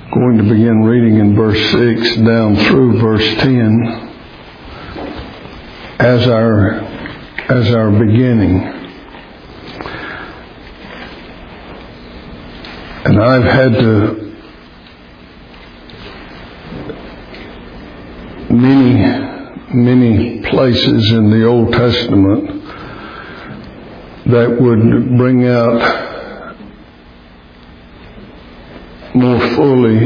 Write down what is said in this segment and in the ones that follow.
going to begin reading in verse 6 down through verse 10 as our beginning. And I've had to many places in the Old Testament that would bring out more fully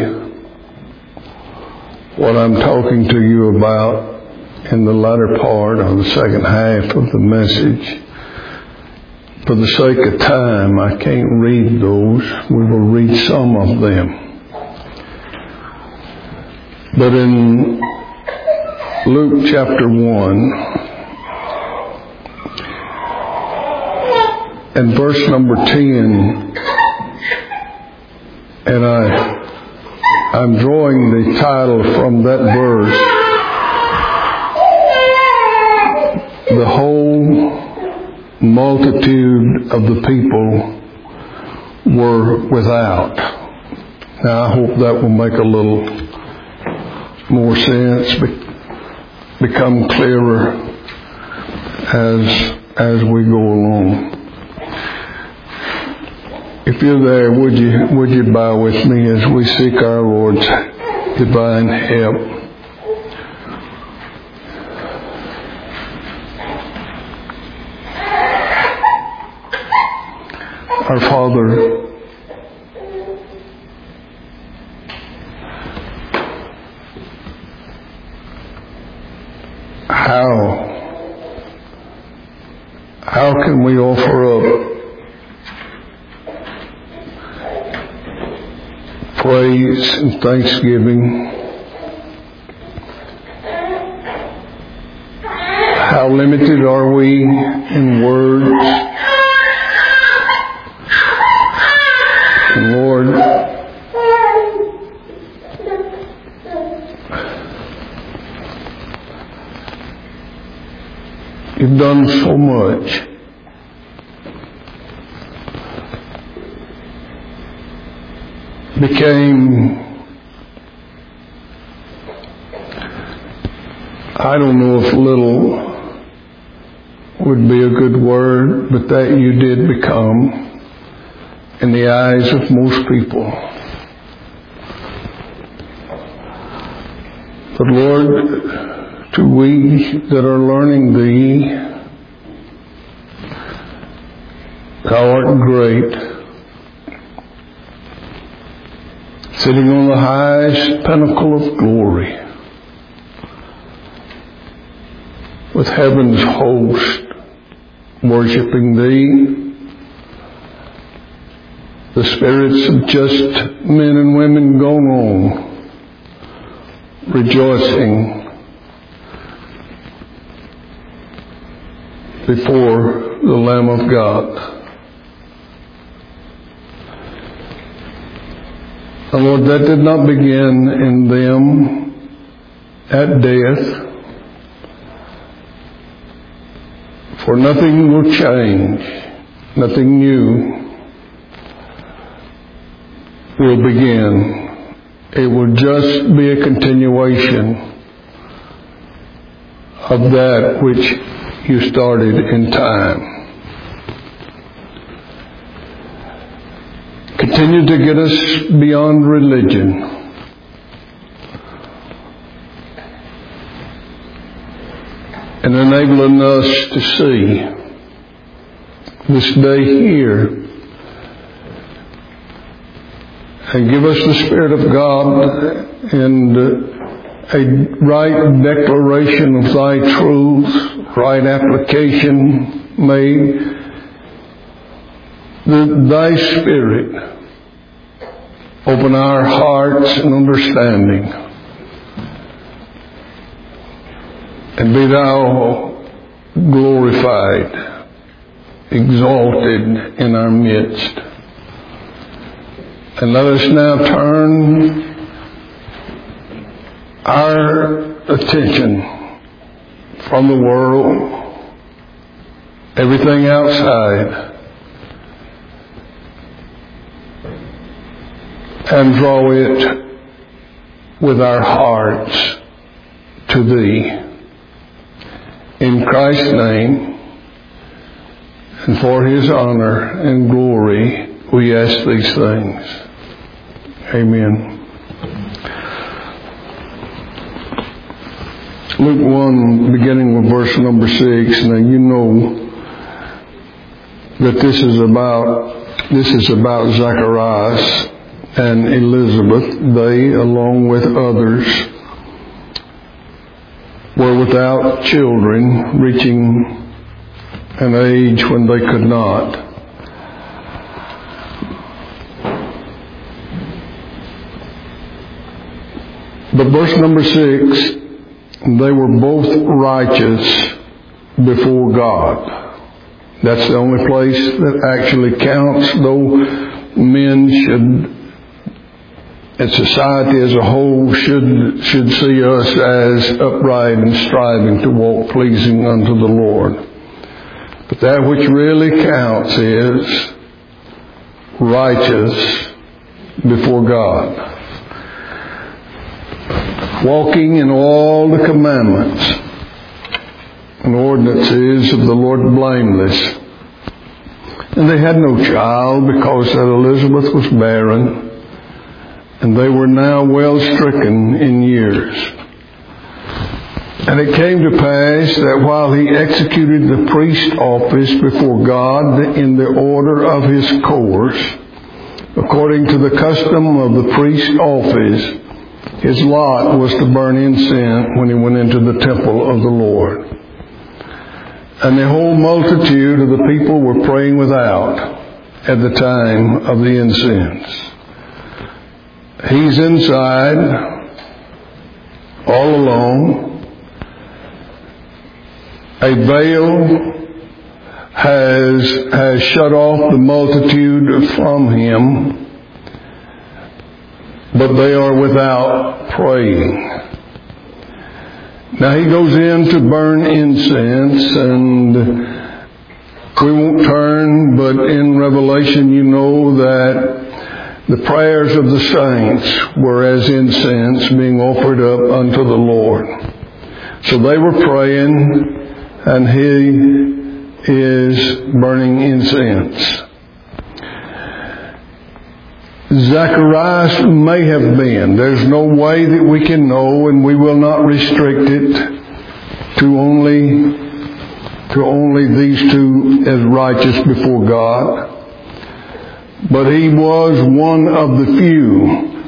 what I'm talking to you about in the latter part or the second half of the message. For the sake of time, I can't read those. We will read some of them. But in Luke chapter 1 and verse number 10, and I'm drawing the title from that verse, "The whole multitude of the people were without." Now I hope that will make a little more sense, become clearer as we go along. If you're there, would you bow with me as we seek our Lord's divine help? Our Father, how can we offer up praise and thanksgiving? How limited are we in words? And Lord, you've done so much. Became, I don't know if little would be a good word, but that you did become in the eyes of most people. But Lord, to we that are learning Thee, Thou art great, sitting on the highest pinnacle of glory, with heaven's host worshiping Thee, the spirits of just men and women gone on, rejoicing before the Lamb of God. And Lord, that did not begin in them at death, for nothing will change, nothing new will begin. It will just be a continuation of that which you started in time. Continue to get us beyond religion. And enabling us to see this day here. And give us the Spirit of God and a right declaration of Thy truth, right application. May Thy Spirit open our hearts and understanding, and be Thou glorified, exalted in our midst. And let us now turn our attention from the world, everything outside, and draw it with our hearts to Thee. In Christ's name, and for His honor and glory, we ask these things. Amen. Luke 1, beginning with verse number 6. Now you know that this is about Zacharias and Elizabeth. They, along with others, were without children, reaching an age when they could not. But verse number 6, they were both righteous before God. That's the only place that actually counts, though men should, and society as a whole should see us as upright and striving to walk pleasing unto the Lord. But that which really counts is righteous before God. Walking in all the commandments and ordinances of the Lord blameless. And they had no child because that Elizabeth was barren, and they were now well stricken in years. And it came to pass that while he executed the priest office before God in the order of his course, according to the custom of the priest office, his lot was to burn incense when he went into the temple of the Lord. And the whole multitude of the people were praying without at the time of the incense. He's inside, all alone. A veil has shut off the multitude from him, but they are without praying. Now he goes in to burn incense, and we won't turn, but in Revelation you know that the prayers of the saints were as incense being offered up unto the Lord. So they were praying, and he is burning incense. Zacharias may have been. There's no way that we can know, and we will not restrict it to only these two as righteous before God. But he was one of the few,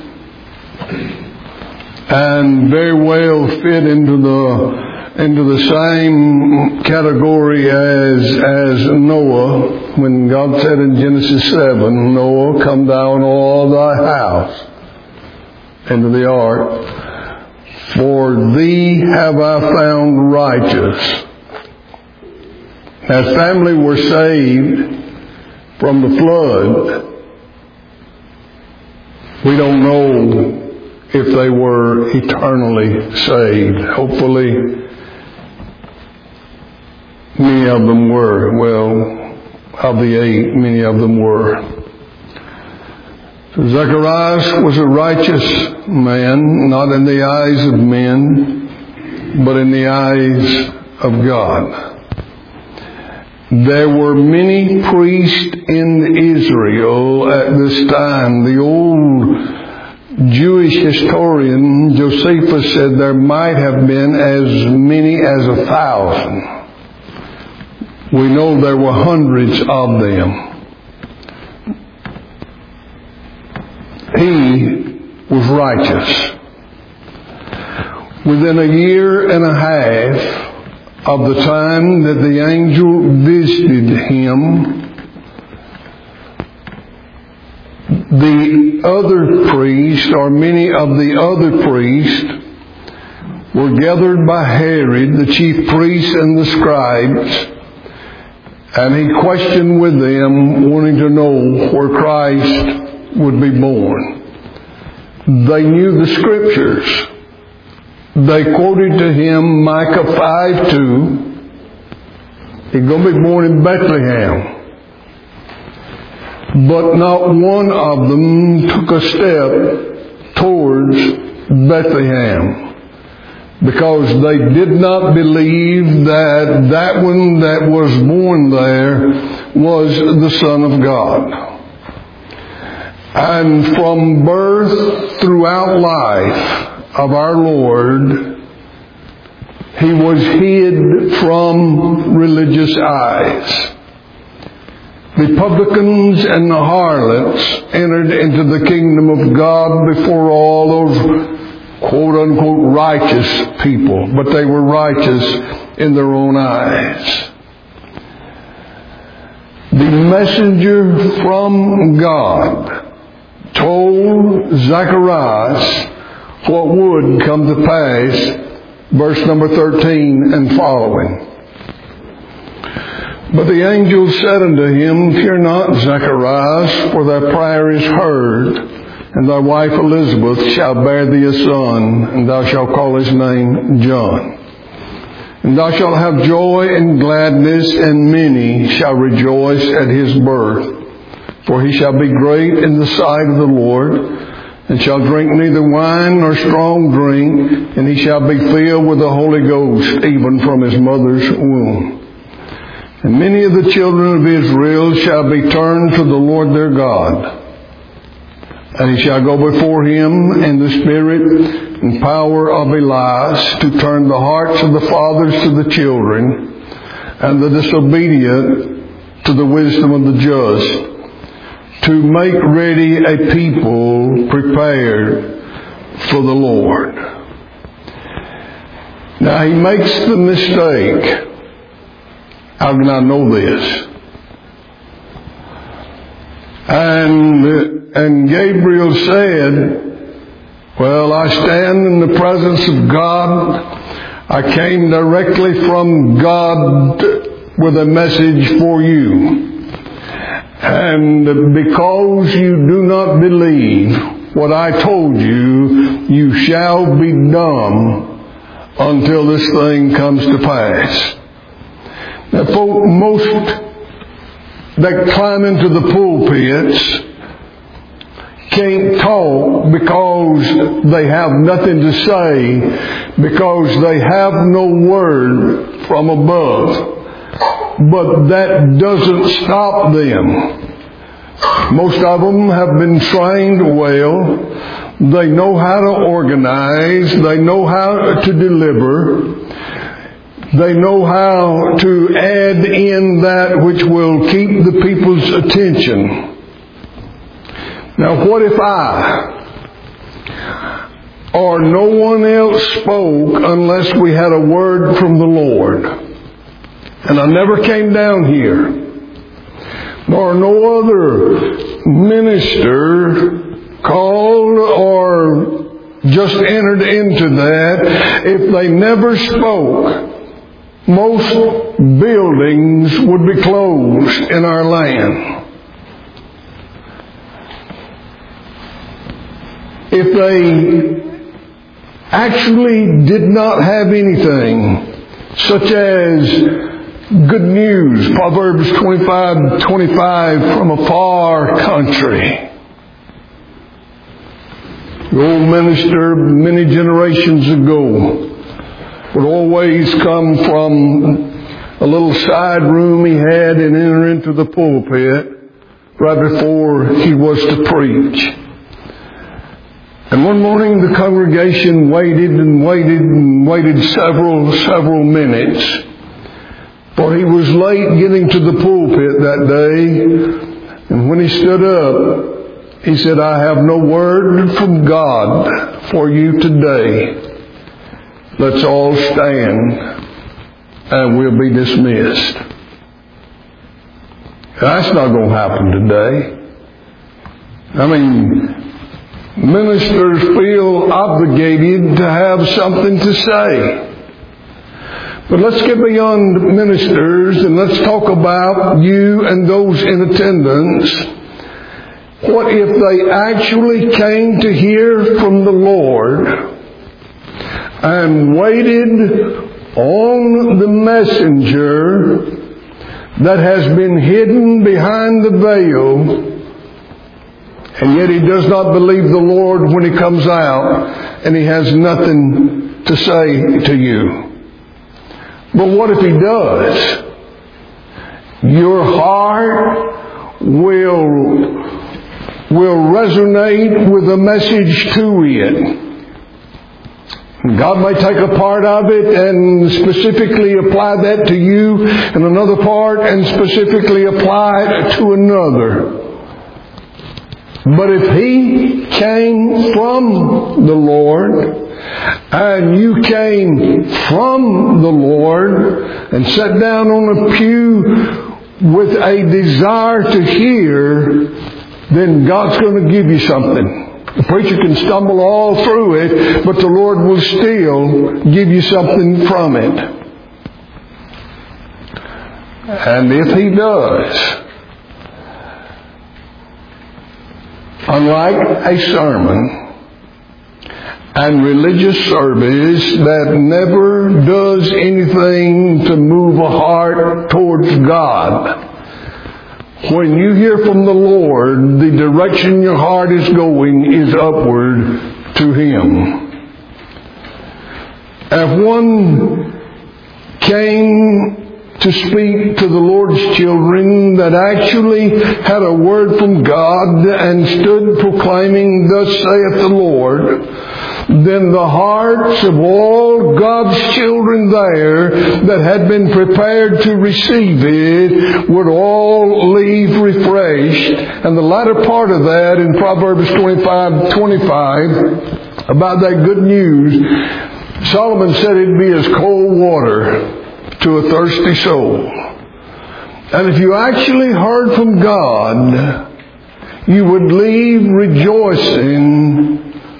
and very well fit into the same category as Noah, when God said in Genesis 7, Noah, come thou and all thy house into the ark, for thee have I found righteous. As family were saved from the flood, we don't know if they were eternally saved. Hopefully, many of them were. Well, of the 8, many of them were. So Zacharias was a righteous man, not in the eyes of men, but in the eyes of God. There were many priests in Israel at this time. The old Jewish historian Josephus said there might have been as many as 1,000. We know there were hundreds of them. He was righteous. Within a year and a half of the time that the angel visited him, the other priests, or many of the other priests, were gathered by Herod, the chief priests and the scribes, and he questioned with them, wanting to know where Christ would be born. They knew the Scriptures. They quoted to him Micah 5:2. He's going to be born in Bethlehem. But not one of them took a step towards Bethlehem, because they did not believe that that one that was born there was the Son of God. And from birth throughout life of our Lord, He was hid from religious eyes. The publicans and the harlots entered into the kingdom of God before all those quote-unquote righteous people, but they were righteous in their own eyes. The messenger from God told Zacharias what would come to pass, verse number 13 and following. But the angel said unto him, Fear not, Zacharias, for thy prayer is heard, and thy wife Elizabeth shall bear thee a son, and thou shalt call his name John. And thou shalt have joy and gladness, and many shall rejoice at his birth. For he shall be great in the sight of the Lord, and shall drink neither wine nor strong drink, and he shall be filled with the Holy Ghost, even from his mother's womb. And many of the children of Israel shall be turned to the Lord their God. And he shall go before him in the spirit and power of Elias, to turn the hearts of the fathers to the children, and the disobedient to the wisdom of the just, to make ready a people prepared for the Lord. Now he makes the mistake. How can I know this? And Gabriel said, well, I stand in the presence of God. I came directly from God with a message for you. And because you do not believe what I told you, you shall be dumb until this thing comes to pass. Now, folk, most that climb into the pulpits can't talk because they have nothing to say, because they have no word from above. But that doesn't stop them. Most of them have been trained well. They know how to organize. They know how to deliver. They know how to add in that which will keep the people's attention. Now, what if I or no one else spoke unless we had a word from the Lord? And I never came down here, nor no other minister called or just entered into that. If they never spoke, most buildings would be closed in our land. If they actually did not have anything, such as good news, Proverbs 25:25, from a far country. The old minister many generations ago would always come from a little side room he had and enter into the pulpit right before he was to preach. And one morning the congregation waited and waited and waited several minutes. For he was late getting to the pulpit that day. And when he stood up, he said, I have no word from God for you today. Let's all stand and we'll be dismissed. That's not going to happen today. I mean, ministers feel obligated to have something to say. But let's get beyond ministers and let's talk about you and those in attendance. What if they actually came to hear from the Lord and waited on the messenger that has been hidden behind the veil And yet he does not believe the Lord when he comes out and he has nothing to say to you. But what if he does? Your heart will resonate with the message to it. God may take a part of it and specifically apply that to you, and another part and specifically apply it to another. But if he came from the Lord, and you came from the Lord and sat down on a pew with a desire to hear, then God's going to give you something. The preacher can stumble all through it, but the Lord will still give you something from it. And if he does, unlike a sermon and religious service that never does anything to move a heart towards God, when you hear from the Lord, the direction your heart is going is upward to Him. If one came to speak to the Lord's children that actually had a word from God and stood proclaiming, "Thus saith the Lord," then the hearts of all God's children there that had been prepared to receive it would all leave refreshed. And the latter part of that in Proverbs 25:25 about that good news, Solomon said it'd be as cold water to a thirsty soul. And if you actually heard from God, you would leave rejoicing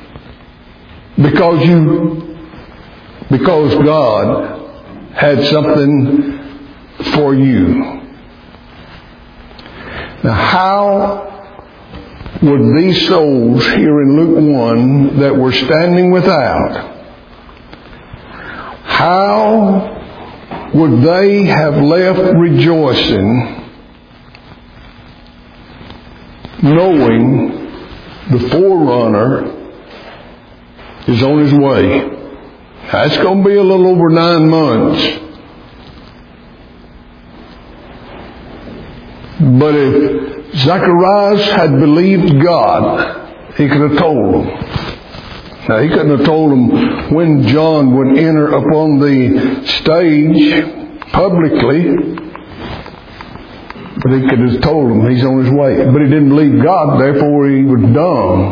because God had something for you. Now, how would these souls here in Luke 1 that were standing without, how would they have left rejoicing, knowing the forerunner is on his way? That's going to be a little over 9 months. But if Zacharias had believed God, he could have told them. Now, he couldn't have told them when John would enter upon the stage publicly, but he could have told them he's on his way. But he didn't believe God, therefore he was dumb,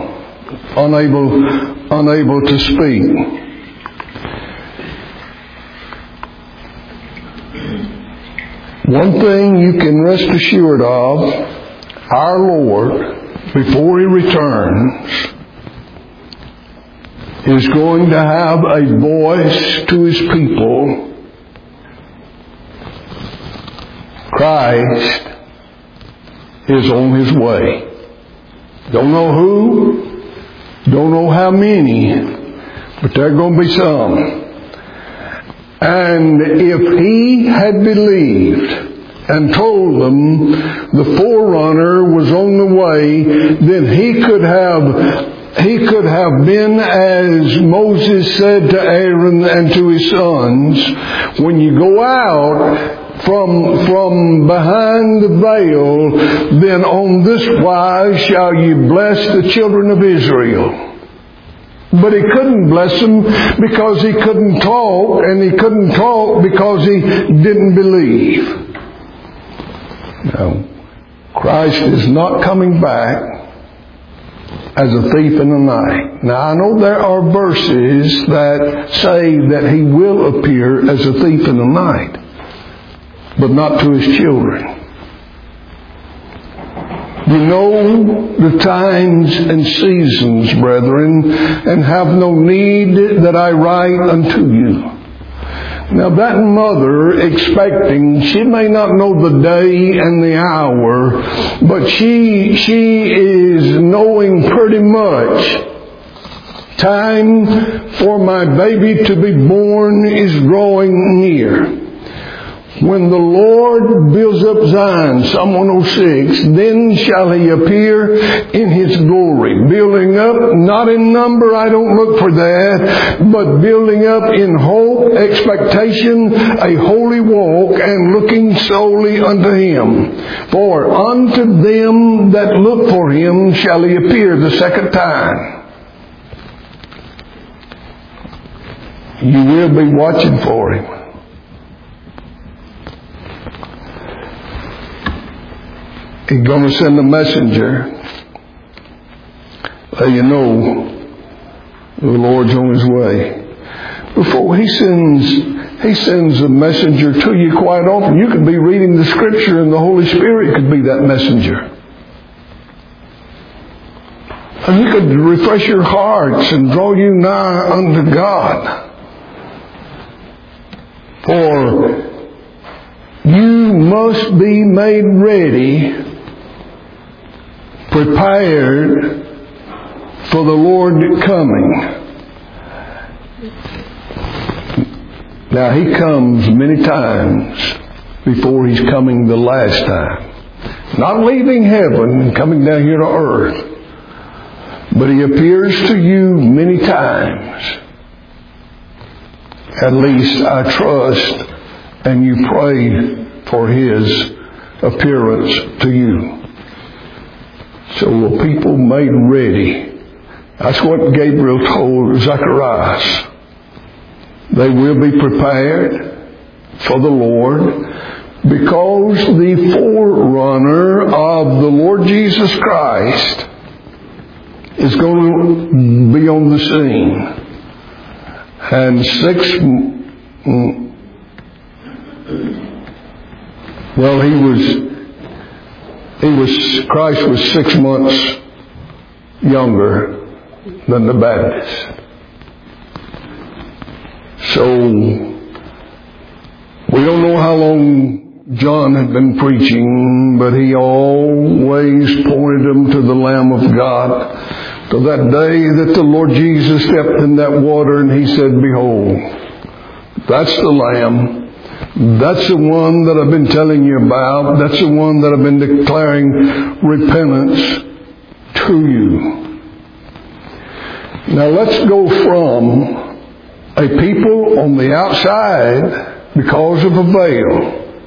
unable to speak. One thing you can rest assured of, our Lord, before He returns, is going to have a voice to His people. Christ is on His way. Don't know who, don't know how many, but there are going to be some. And if He had believed and told them the forerunner was on the way, then He could have been as Moses said to Aaron and to his sons, when you go out from behind the veil, then on this wise shall you bless the children of Israel. But He couldn't bless them because He couldn't talk, and He couldn't talk because He didn't believe. No. Christ is not coming back as a thief in the night. Now, I know there are verses that say that He will appear as a thief in the night, but not to His children. You know the times and seasons, brethren, and have no need that I write unto you. Now that mother expecting, she may not know the day and the hour, but she is knowing pretty much time for my baby to be born is drawing near. When the Lord builds up Zion, Psalm 106, then shall He appear in His glory. Building up, not in number, I don't look for that, but building up in hope, expectation, a holy walk, and looking solely unto Him. For unto them that look for Him shall He appear the second time. You will be watching for Him. He's going to send a messenger. Let you know the Lord's on His way. Before He sends a messenger to you quite often. You could be reading the Scripture and the Holy Spirit could be that messenger. And He could refresh your hearts and draw you nigh unto God. For you must be made ready, prepared for the Lord coming. Now He comes many times before He's coming the last time. Not leaving heaven and coming down here to earth. But He appears to you many times. At least I trust and you pray for His appearance to you. So the people made ready. That's what Gabriel told Zacharias. They will be prepared for the Lord because the forerunner of the Lord Jesus Christ is going to be on the scene. And Christ was 6 months younger than the Baptist. So, we don't know how long John had been preaching, but he always pointed them to the Lamb of God. To that day that the Lord Jesus stepped in that water and He said, behold, that's the Lamb. That's the one that I've been telling you about. That's the one that I've been declaring repentance to you. Now let's go from a people on the outside because of a veil.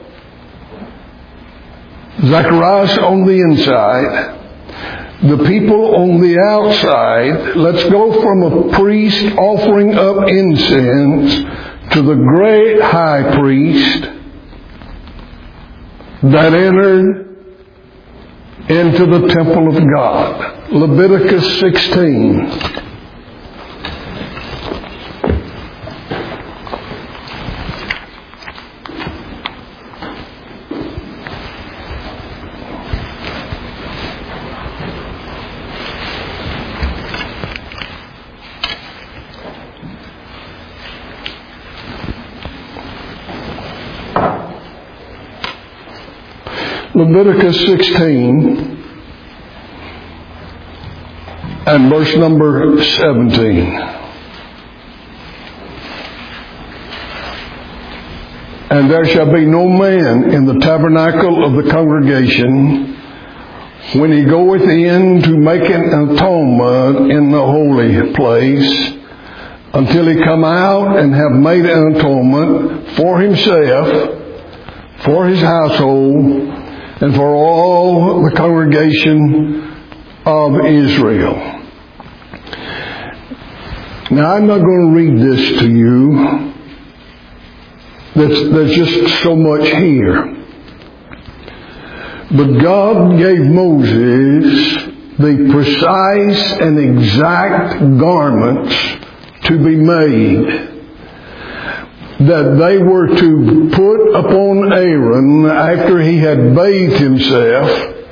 Zacharias on the inside. The people on the outside. Let's go from a priest offering up incense to the great high priest that entered into the temple of God. Leviticus 16. Leviticus 16 and verse number 17. And there shall be no man in the tabernacle of the congregation when he goeth in to make an atonement in the holy place, until he come out and have made an atonement for himself, for his household, and for all the congregation of Israel. Now, I'm not going to read this to you. There's just so much here. But God gave Moses the precise and exact garments to be made that they were to put upon Aaron after he had bathed himself.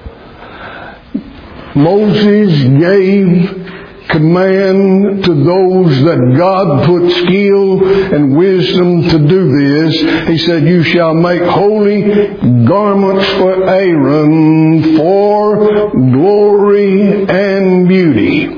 Moses gave command to those that God put skill and wisdom to do this. He said, you shall make holy garments for Aaron for glory and beauty.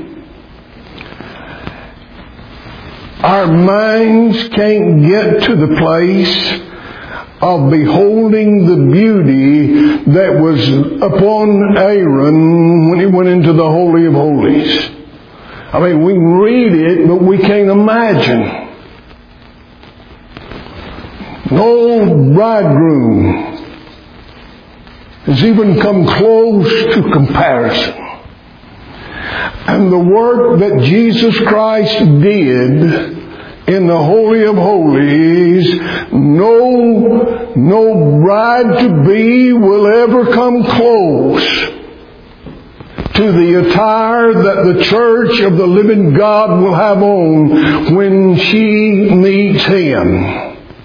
Our minds can't get to the place of beholding the beauty that was upon Aaron when he went into the Holy of Holies. I mean, we can read it, but we can't imagine. No bridegroom has even come close to comparison. And the work that Jesus Christ did in the Holy of Holies, no bride-to-be will ever come close to the attire that the church of the living God will have on when she meets Him.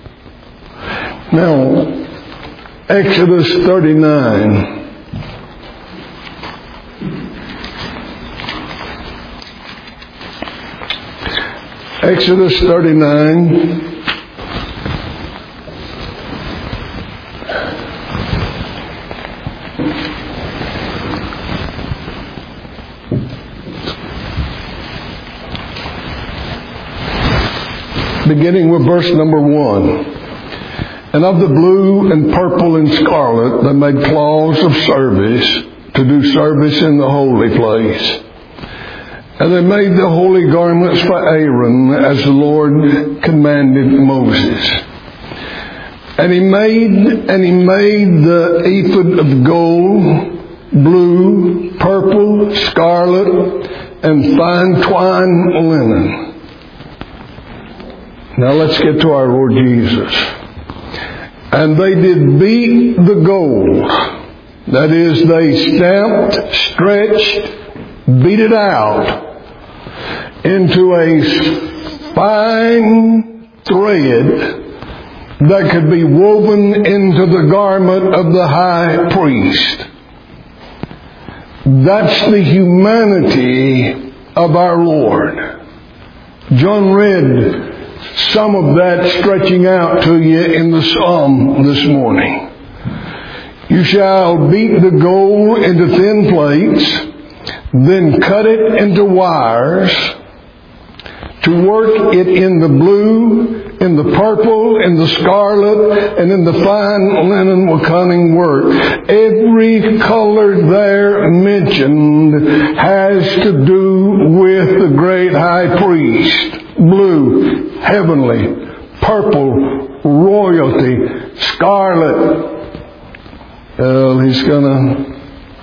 Now, Exodus 39. Exodus 39. Beginning with verse number 1. And of the blue and purple and scarlet they made cloths of service to do service in the holy place. And they made the holy garments for Aaron as the Lord commanded Moses. And he made the ephod of gold, blue, purple, scarlet, and fine twine linen. Now let's get to our Lord Jesus. And they did beat the gold. That is, they stamped, stretched, beat it out into a fine thread that could be woven into the garment of the high priest. That's the humanity of our Lord. John read some of that stretching out to you in the psalm this morning. You shall beat the gold into thin plates, then cut it into wires, to work it in the blue, in the purple, in the scarlet, and in the fine linen with cunning work. Every color there mentioned has to do with the great high priest. Blue, heavenly, purple, royalty, scarlet. He's gonna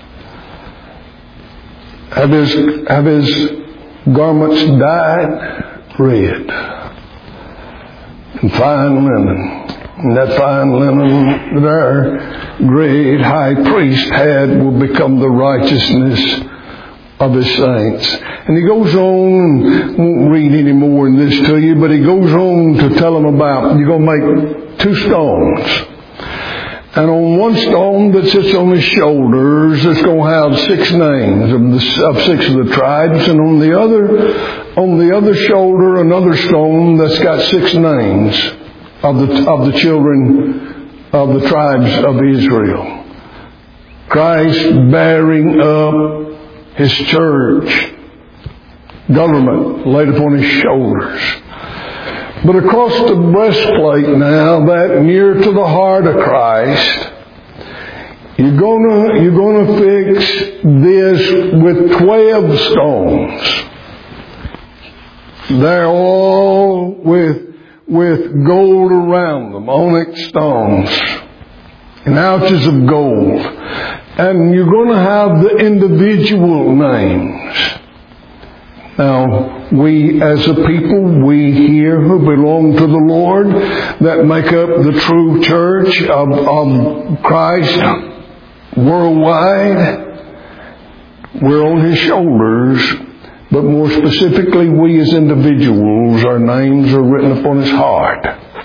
have his garments dyed red and fine linen. And that fine linen that our great high priest had will become the righteousness of His saints. And he goes on, and won't read any more in this to you, but he goes on to tell them about, you're going to make 2 stones. And on one stone that sits on his shoulders, it's going to have 6 names of 6 of the tribes. And on the other shoulder, another stone that's got 6 names of the children of the tribes of Israel. Christ bearing up His church, government laid upon His shoulders. But across the breastplate now, that near to the heart of Christ, you're gonna fix this with 12 stones. They're all with gold around them, onyx stones, and ouches of gold. And you're going to have the individual names. Now, we as a people, we here who belong to the Lord, that make up the true church of Christ worldwide, we're on His shoulders. But more specifically, we as individuals, our names are written upon His heart.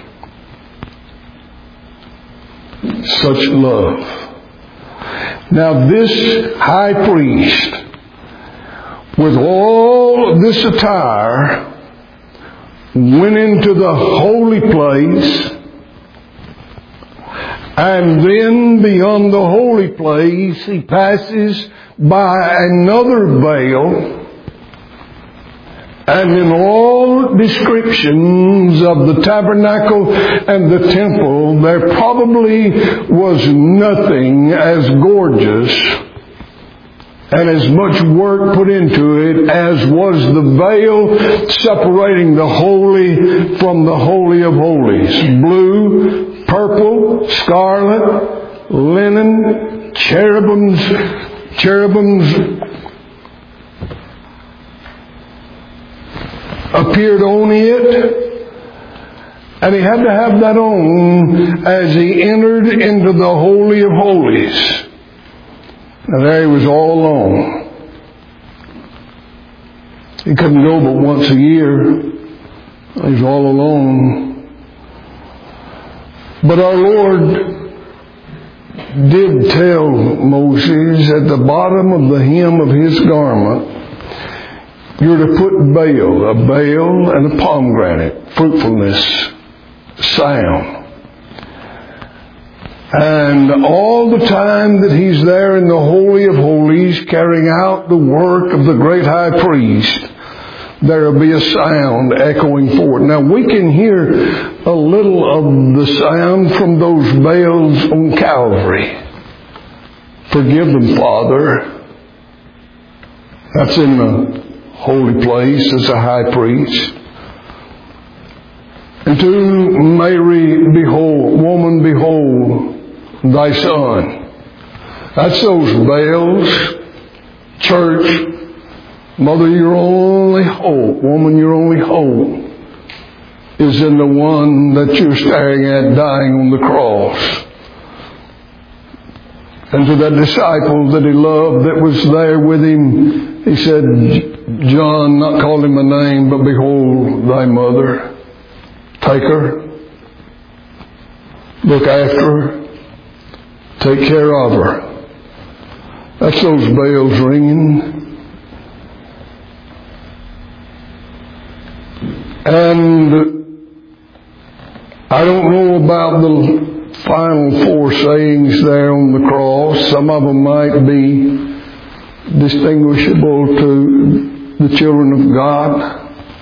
Such love. Now this high priest, with all of this attire, went into the holy place, and then beyond the holy place he passes by another veil, And in all descriptions of the tabernacle and the temple, there probably was nothing as gorgeous and as much work put into it as was the veil separating the holy from the holy of holies. Blue, purple, scarlet, linen, cherubims appeared on it, and he had to have that on as he entered into the Holy of Holies. And there he was all alone. He couldn't go but once a year. He was all alone. But our Lord did tell Moses at the bottom of the hem of his garment, you're to put a bale and a pomegranate, fruitfulness, sound. And all the time that he's there in the Holy of Holies carrying out the work of the great high priest, there will be a sound echoing forth. Now we can hear a little of the sound from those bells on Calvary. Forgive them, Father. That's in the holy place as a high priest. And to Mary, behold, woman, behold, thy son. That's those bells. Church, mother, your only hope, woman, your only hope is in the one that you're staring at dying on the cross. And to that disciple that he loved that was there with him, he said, John, not call him a name, but behold thy mother. Take her. Look after her. Take care of her. That's those bells ringing. And I don't know about the final four sayings there on the cross. Some of them might be distinguishable to the children of God.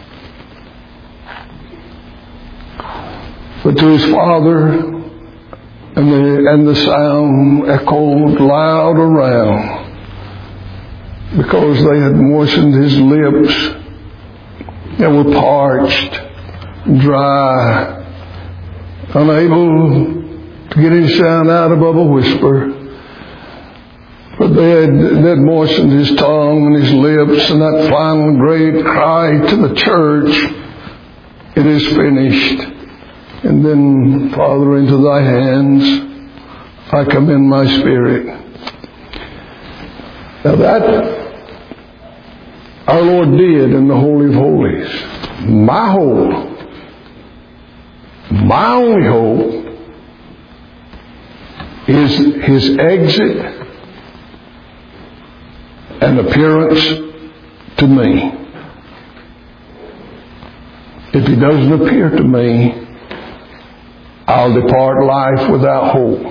But to his Father, and the sound echoed loud around because they had moistened his lips and were parched, dry, unable to get his sound out above a whisper. But they had moistened his tongue and his lips, and that final great cry to the church, it is finished. And then, Father, into thy hands I commend my spirit. Now that our Lord did in the Holy of Holies. My hope, my only hope, is his exit and appearance to me. If he doesn't appear to me, I'll depart life without hope.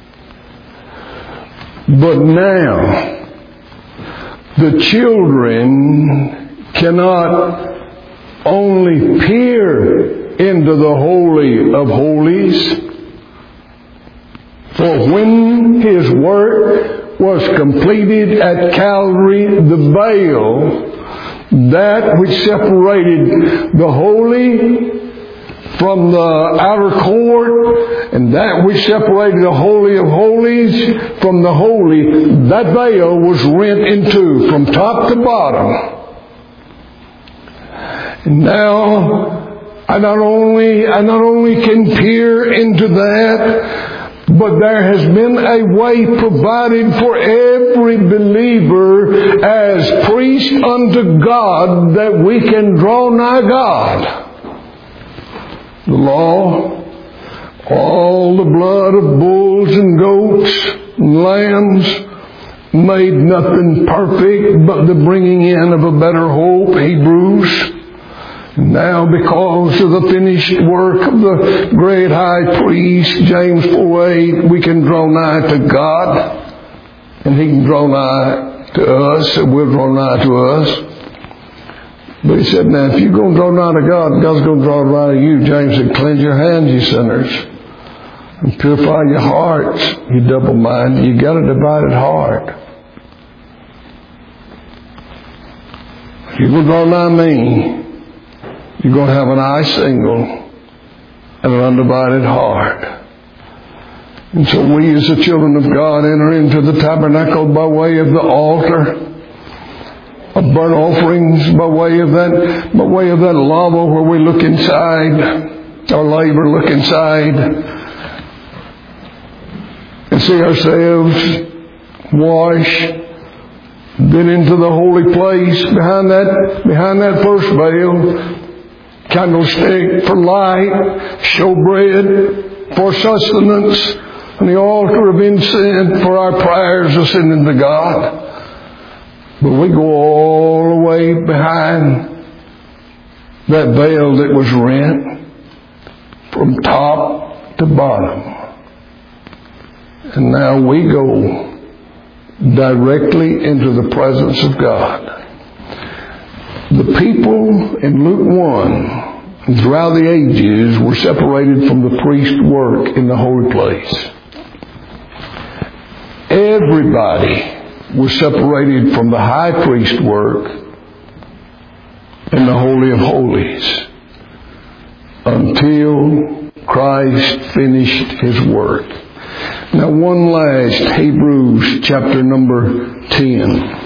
But now, the children cannot only peer into the Holy of Holies, for when his work was completed at Calvary, the veil, that which separated the holy from the outer court, and that which separated the Holy of Holies from the holy, that veil was rent in two from top to bottom. And now I not only can peer into that, but there has been a way provided for every believer as priest unto God that we can draw nigh God. The law, all the blood of bulls and goats and lambs made nothing perfect but the bringing in of a better hope, Hebrews. And now because of the finished work of the great high priest, James 4:8, we can draw nigh to God, and he can draw nigh to us, and we'll draw nigh to us. But he said, now if you're going to draw nigh to God, God's going to draw nigh to you. James said, cleanse your hands, you sinners. And purify your hearts, you double-minded. You got a divided heart. If you're going to draw nigh me, you're going to have an eye single and an undivided heart. And so we as the children of God enter into the tabernacle by way of the altar of burnt offerings, by way of that lava where we look inside, our labor look inside and see ourselves washed, then into the holy place behind that first veil, candlestick for light, showbread for sustenance, and the altar of incense for our prayers ascending to God. But we go all the way behind that veil that was rent from top to bottom. And now we go directly into the presence of God. The people in Luke 1 throughout the ages were separated from the priest's work in the holy place. Everybody was separated from the high priest work in the Holy of Holies until Christ finished His work. Now one last, Hebrews chapter number 10.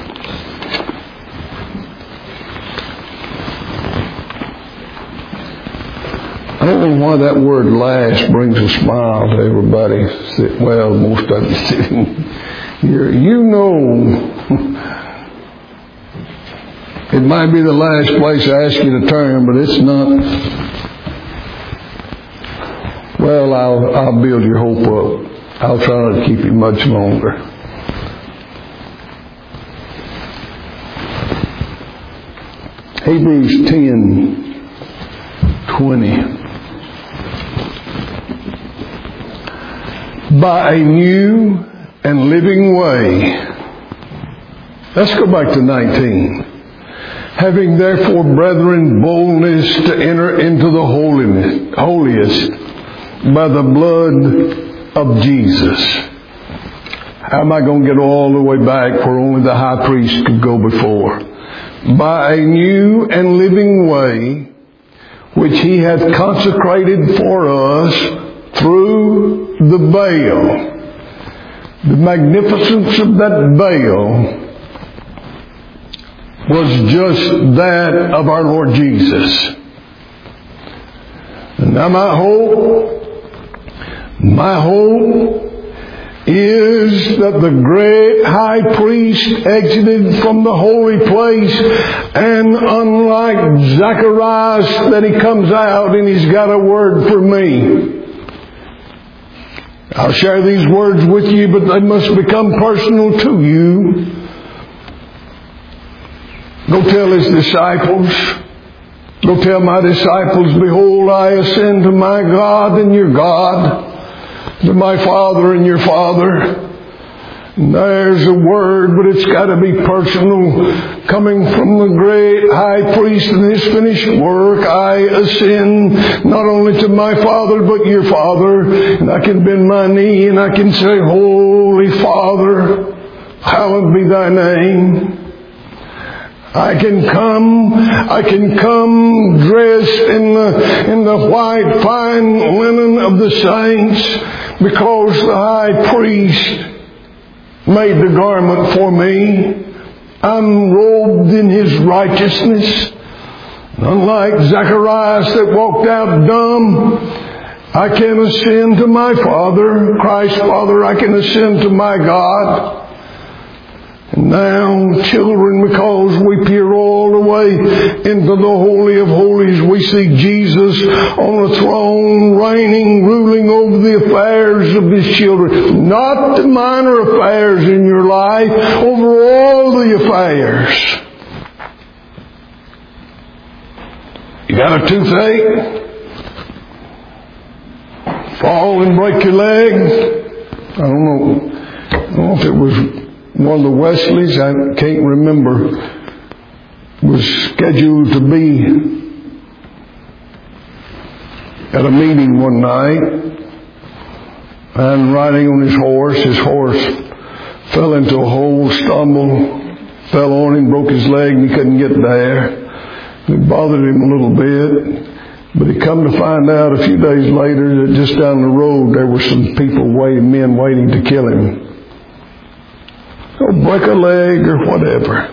I don't know why that word last brings a smile to everybody. Well, most of you sitting here. You know, it might be the last place I ask you to turn, but it's not. Well, I'll build your hope up. I'll try not to keep you much longer. Hebrews 10:20. By a new and living way. Let's go back to 19. Having therefore, brethren, boldness to enter into the holiest by the blood of Jesus. How am I going to get all the way back where only the high priest could go before? By a new and living way, which He hath consecrated for us through the veil. The magnificence of that veil was just that of our Lord Jesus. And now my hope is that the great high priest exited from the holy place, and unlike Zacharias, that he comes out and he's got a word for me. I'll share these words with you, but they must become personal to you. Go tell His disciples. Go tell my disciples, behold, I ascend to my God and your God, to my Father and your Father. And there's a word, but it's got to be personal, coming from the great high priest and His finished work. I ascend not only to my Father, but your Father. And I can bend my knee and I can say, Holy Father, hallowed be thy name. I can come dressed in the white fine linen of the saints, because the high priest made the garment for me. I'm robed in His righteousness. Unlike Zacharias that walked out dumb, I can ascend to my Father, Christ's Father. I can ascend to my God. And now, children, because we peer all the way into the Holy of Holies, we see Jesus on a throne, reigning, ruling over the affairs of His children. Not the minor affairs in your life, over all the affairs. You got a toothache? Fall and break your leg? I don't know if it was one of the Wesleys, I can't remember. was scheduled to be at a meeting one night, and riding on his horse fell into a hole, stumbled, fell on him, broke his leg, and he couldn't get there. It bothered him a little bit, but he come to find out a few days later that just down the road there were some men waiting to kill him. Or break a leg or whatever.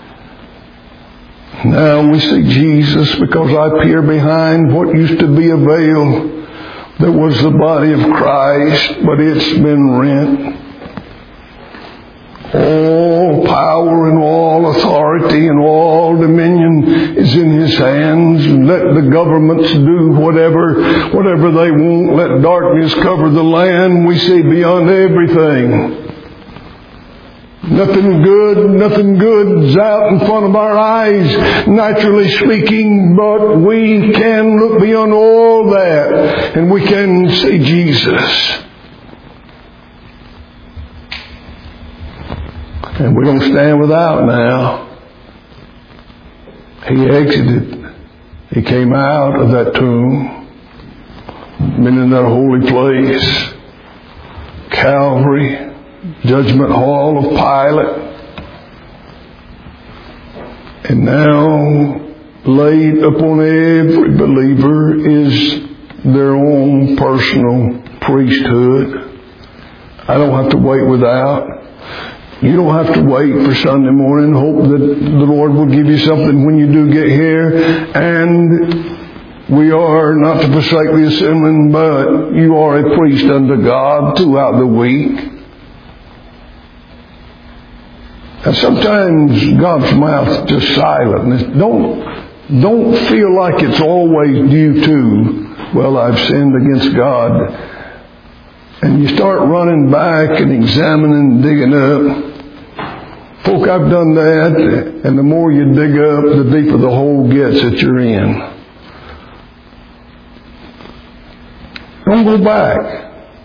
Now we see Jesus, because I peer behind what used to be a veil that was the body of Christ, but it's been rent. All power and all authority and all dominion is in His hands. Let the governments do whatever they want. Let darkness cover the land. We see beyond everything. Nothing good is out in front of our eyes, naturally speaking, but we can look beyond all that and we can see Jesus. And we don't stand without now. He exited. He came out of that tomb, been in that holy place, Calvary, Judgment Hall of Pilate, and now laid upon every believer is their own personal priesthood. I don't have to wait without. You don't have to wait for Sunday morning, hope that the Lord will give you something when you do get here. And we are not to forsake the assembling, but you are a priest unto God throughout the week. And sometimes God's mouth is just silent. Don't feel like it's always due to, well, I've sinned against God. And you start running back and examining, digging up. Folk, I've done that. And the more you dig up, the deeper the hole gets that you're in. Don't go back.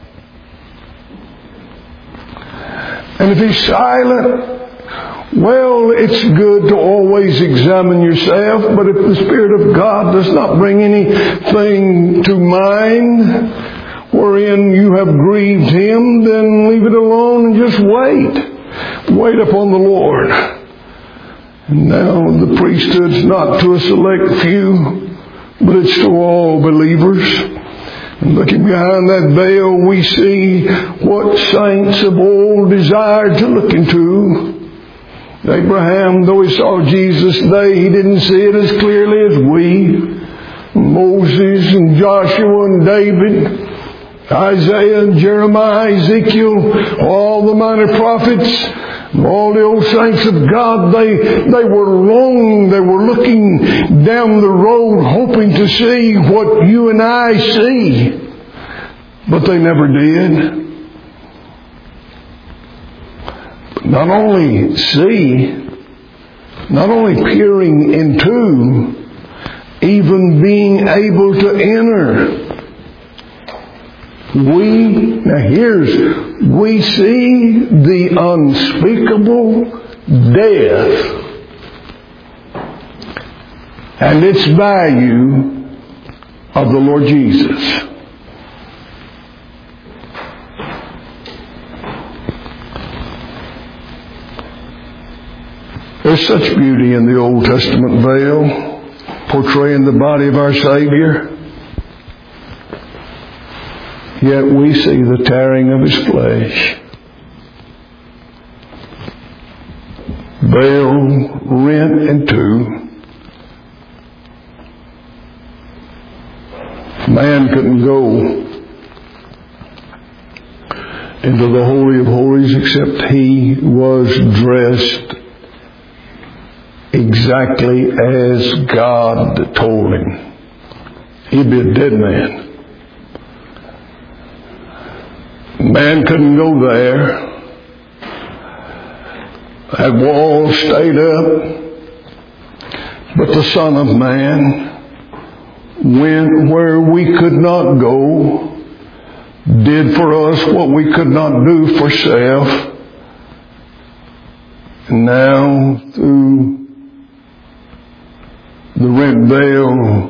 And if He's silent, well, it's good to always examine yourself, but if the Spirit of God does not bring anything to mind wherein you have grieved Him, then leave it alone and just wait. Wait upon the Lord. And now the priesthood's not to a select few, but it's to all believers. And looking behind that veil, we see what saints of old desired to look into. Abraham, though he saw Jesus today, he didn't see it as clearly as we. Moses and Joshua and David, Isaiah and Jeremiah, Ezekiel, all the minor prophets, all the old saints of God, they were longing, they were looking down the road hoping to see what you and I see. But they never did. Not only see, not only peering into, even being able to enter. We see the unspeakable death and its value of the Lord Jesus. There's such beauty in the Old Testament veil, portraying the body of our Savior. Yet we see the tearing of His flesh. Veil rent in two. Man couldn't go into the Holy of Holies except he was dressed exactly as God told him. He'd be a dead man. Man couldn't go there. That wall stayed up. But the Son of Man went where we could not go, did for us what we could not do for self. And now through the rent veil.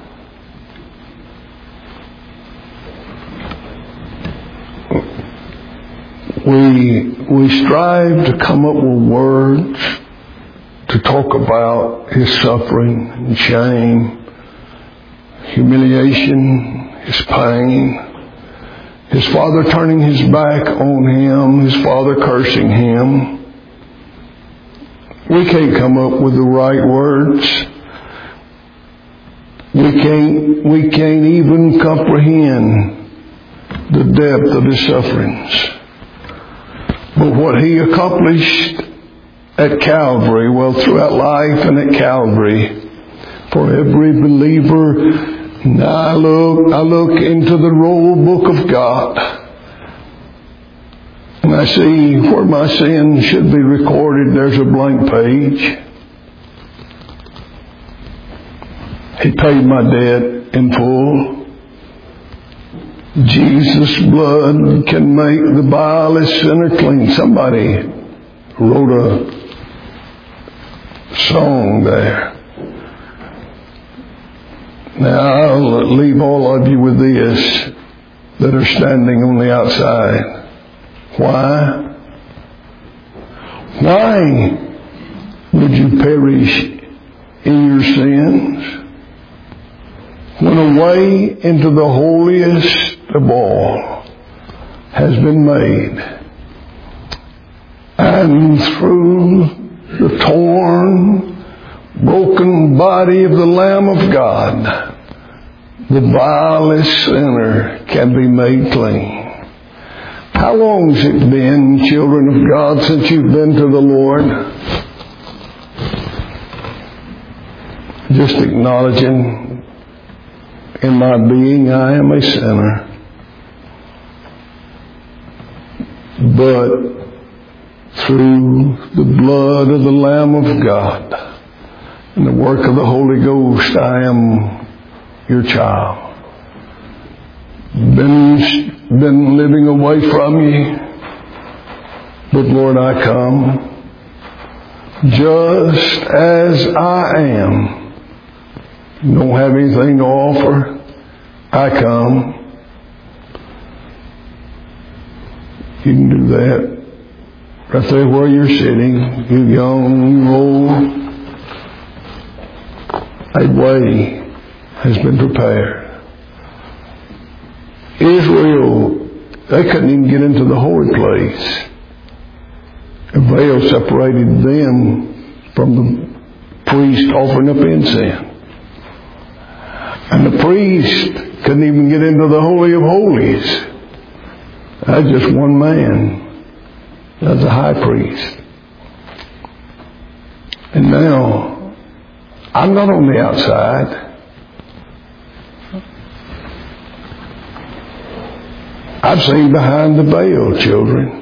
We strive to come up with words to talk about His suffering and shame, humiliation, His pain, His Father turning His back on Him, His Father cursing Him. We can't come up with the right words. We can't even comprehend the depth of His sufferings. But what He accomplished at Calvary, well, throughout life and at Calvary, for every believer, now I look into the roll book of God, and I see where my sin should be recorded. There's a blank page. He paid my debt in full. Jesus' blood can make the vilest sinner clean. Somebody wrote a song there. Now I'll leave all of you with this that are standing on the outside. Why? Why would you perish in your sins when a way into the holiest of all has been made, and through the torn, broken body of the Lamb of God, the vilest sinner can be made clean? How long has it been, children of God, since you've been to the Lord? Just acknowledging, in my being, I am a sinner. But through the blood of the Lamb of God and the work of the Holy Ghost, I am your child. Been living away from you, but Lord, I come just as I am. Don't have anything to offer. I come. You can do that right there where you're sitting. You young, you old. A way has been prepared. Israel, they couldn't even get into the holy place. A veil separated them from the priest offering up incense. And the priest couldn't even get into the Holy of Holies. That's just one man. That's the high priest. And now, I'm not on the outside. I've seen behind the veil, children.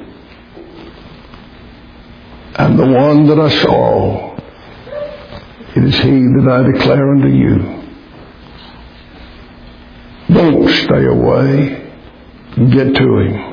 And the one that I saw, it is He that I declare unto you. Don't stay away. Get to Him.